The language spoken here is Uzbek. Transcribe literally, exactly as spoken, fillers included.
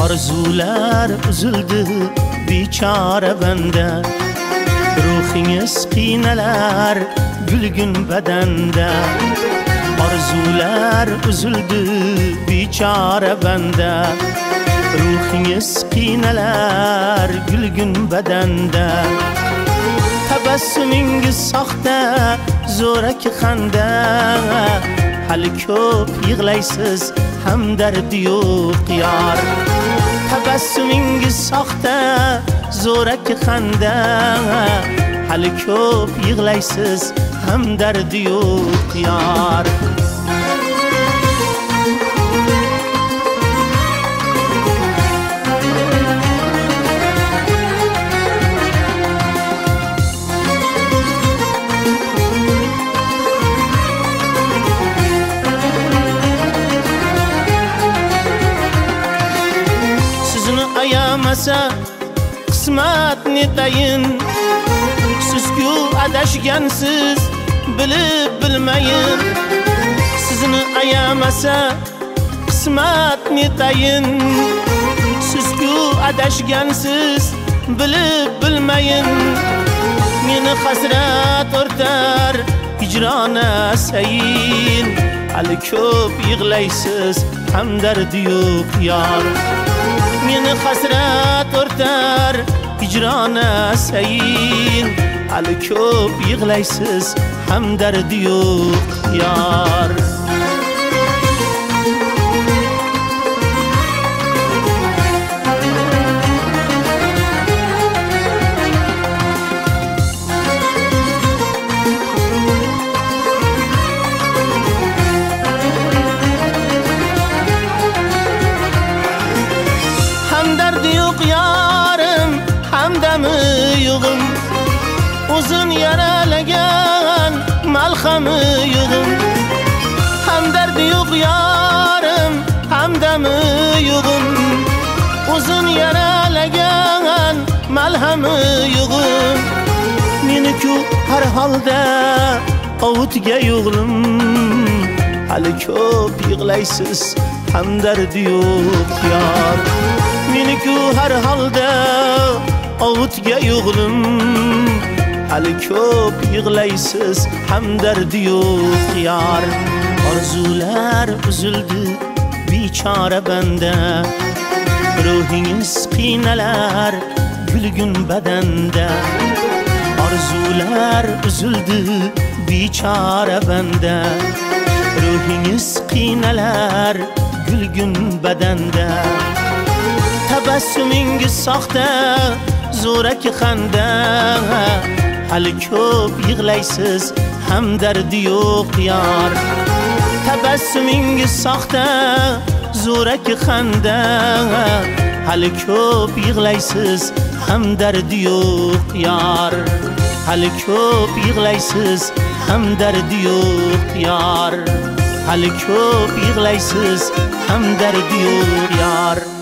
Arzular uzildi bechora banda, ruhingiz qiynalar gulgun badanda. Arzular uzildi bechora banda, ruhingiz qiynalar gulgun badanda. Tabassumingiz soxta zo'rak xanda, hali ko'p yig'laysiz hamdardi yo'q yor. Tabassumingiz soxta zo'rak xanda, hali ko'p yig'laysiz hamdardi yo'q yor. Ayamasa qismatni tayin, sizku adashgansiz bilib bilmayin. Sizni ayamasa qismatni tayin, sizku adashgansiz bilib bilmayin. Meni hasrat o'rtar hijrona sayin, hali ko'p yig'laysiz hamdardi yo'q yor. Meni hasrat o'rtar hijrona sayin, hali ko'p yig'laysiz hamdardi yo'q yor. Hamdardi yo'q yorim, hamdami yo'g'im, uzun yaralagan malhami yo'g'im. Hamdardi yo'q yorim, hamdami yo'g'im, uzun yaralagan malhami yo'g'im. Meni-ku har holda ovutga yo'g'lim, hali ko'p yig'laysiz hamdardi yo'q yor. Meni-ku har holda ovutga yo'g'lim, hali ko'p yig'laysiz hamdardi yo'q yor. Orzular uzildi bechora banda, ruhingiz qiynalar gulgun badanda. Orzular uzildi bechora banda, ruhingiz qiynalar gulgun badanda. Tabassumingiz soxta zo'rak xanda, hali ko'p yig'laysiz hamdardi yo'q yor. Tabassumingiz soxta zo'rak xanda, hali ko'p yig'laysiz hamdardi yo'q yor. Hali ko'p yig'laysiz hamdardi yo'q yor. Hali ko'p yig'laysiz hamdardi yo'q yor.